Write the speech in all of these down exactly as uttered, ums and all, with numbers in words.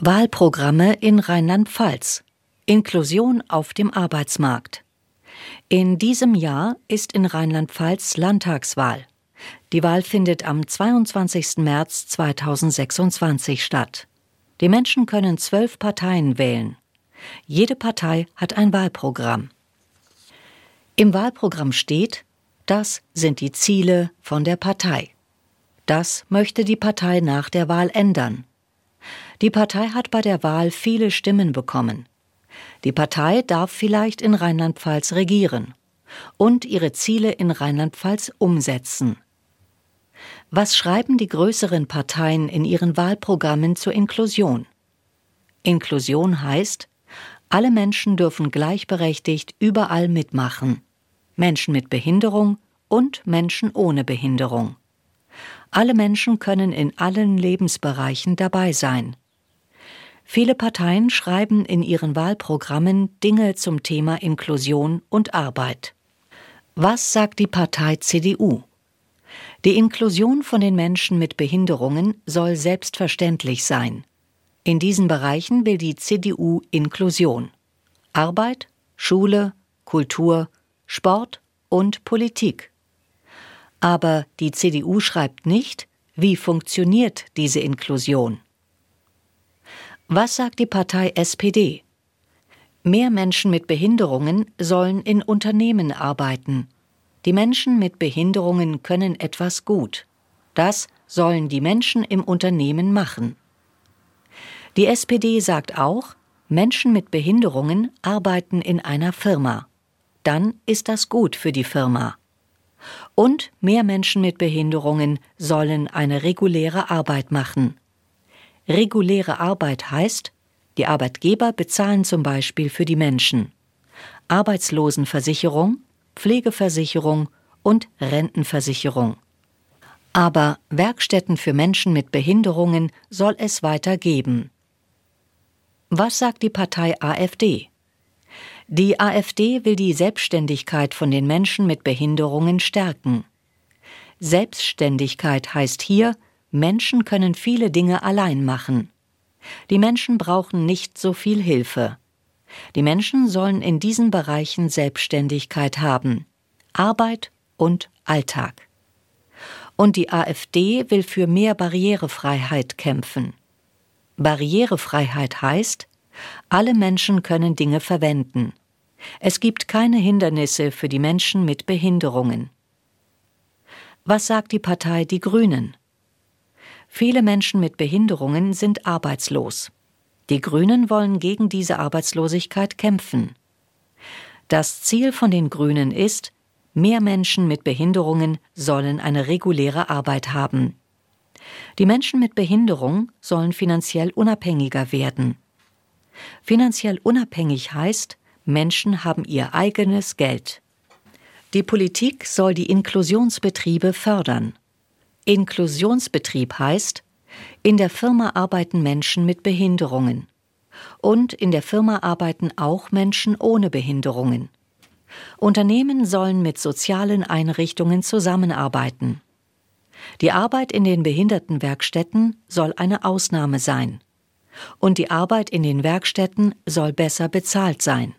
Wahlprogramme in Rheinland-Pfalz. Inklusion auf dem Arbeitsmarkt. In diesem Jahr ist in Rheinland-Pfalz Landtagswahl. Die Wahl findet am zweiundzwanzigsten März zweitausendsechsundzwanzig statt. Die Menschen können zwölf Parteien wählen. Jede Partei hat ein Wahlprogramm. Im Wahlprogramm steht, das sind die Ziele von der Partei. Das möchte die Partei nach der Wahl ändern. Die Partei hat bei der Wahl viele Stimmen bekommen. Die Partei darf vielleicht in Rheinland-Pfalz regieren und ihre Ziele in Rheinland-Pfalz umsetzen. Was schreiben die größeren Parteien in ihren Wahlprogrammen zur Inklusion? Inklusion heißt, alle Menschen dürfen gleichberechtigt überall mitmachen. Menschen mit Behinderung und Menschen ohne Behinderung. Alle Menschen können in allen Lebensbereichen dabei sein. Viele Parteien schreiben in ihren Wahlprogrammen Dinge zum Thema Inklusion und Arbeit. Was sagt die Partei C D U? Die Inklusion von den Menschen mit Behinderungen soll selbstverständlich sein. In diesen Bereichen will die C D U Inklusion. Arbeit, Schule, Kultur, Sport und Politik. Aber die C D U schreibt nicht, wie funktioniert diese Inklusion. Was sagt die Partei S P D? Mehr Menschen mit Behinderungen sollen in Unternehmen arbeiten. Die Menschen mit Behinderungen können etwas gut. Das sollen die Menschen im Unternehmen machen. Die S P D sagt auch, Menschen mit Behinderungen arbeiten in einer Firma. Dann ist das gut für die Firma. Und mehr Menschen mit Behinderungen sollen eine reguläre Arbeit machen. Reguläre Arbeit heißt, die Arbeitgeber bezahlen zum Beispiel für die Menschen Arbeitslosenversicherung, Pflegeversicherung und Rentenversicherung. Aber Werkstätten für Menschen mit Behinderungen soll es weiter geben. Was sagt die Partei A f D? Die A f D will die Selbstständigkeit von den Menschen mit Behinderungen stärken. Selbstständigkeit heißt hier, Menschen können viele Dinge allein machen. Die Menschen brauchen nicht so viel Hilfe. Die Menschen sollen in diesen Bereichen Selbstständigkeit haben. Arbeit und Alltag. Und die A f D will für mehr Barrierefreiheit kämpfen. Barrierefreiheit heißt, alle Menschen können Dinge verwenden. Es gibt keine Hindernisse für die Menschen mit Behinderungen. Was sagt die Partei Die Grünen? Viele Menschen mit Behinderungen sind arbeitslos. Die Grünen wollen gegen diese Arbeitslosigkeit kämpfen. Das Ziel von den Grünen ist, mehr Menschen mit Behinderungen sollen eine reguläre Arbeit haben. Die Menschen mit Behinderung sollen finanziell unabhängiger werden. Finanziell unabhängig heißt, Menschen haben ihr eigenes Geld. Die Politik soll die Inklusionsbetriebe fördern. Inklusionsbetrieb heißt, in der Firma arbeiten Menschen mit Behinderungen. Und in der Firma arbeiten auch Menschen ohne Behinderungen. Unternehmen sollen mit sozialen Einrichtungen zusammenarbeiten. Die Arbeit in den Behindertenwerkstätten soll eine Ausnahme sein. Und die Arbeit in den Werkstätten soll besser bezahlt sein.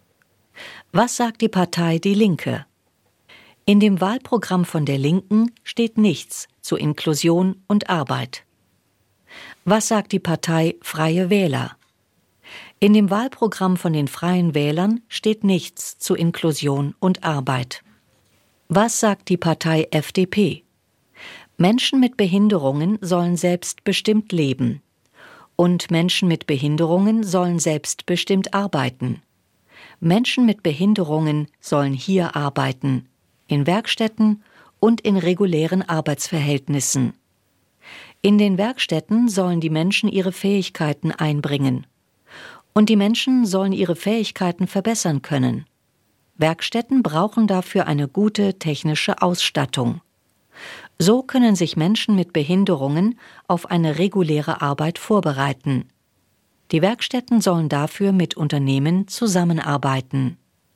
Was sagt die Partei Die Linke? In dem Wahlprogramm von der Linken steht nichts zu Inklusion und Arbeit. Was sagt die Partei Freie Wähler? In dem Wahlprogramm von den Freien Wählern steht nichts zu Inklusion und Arbeit. Was sagt die Partei F D P? Menschen mit Behinderungen sollen selbstbestimmt leben. Und Menschen mit Behinderungen sollen selbstbestimmt arbeiten. Menschen mit Behinderungen sollen hier arbeiten, in Werkstätten und in regulären Arbeitsverhältnissen. In den Werkstätten sollen die Menschen ihre Fähigkeiten einbringen. Und die Menschen sollen ihre Fähigkeiten verbessern können. Werkstätten brauchen dafür eine gute technische Ausstattung. So können sich Menschen mit Behinderungen auf eine reguläre Arbeit vorbereiten. Die Werkstätten sollen dafür mit Unternehmen zusammenarbeiten.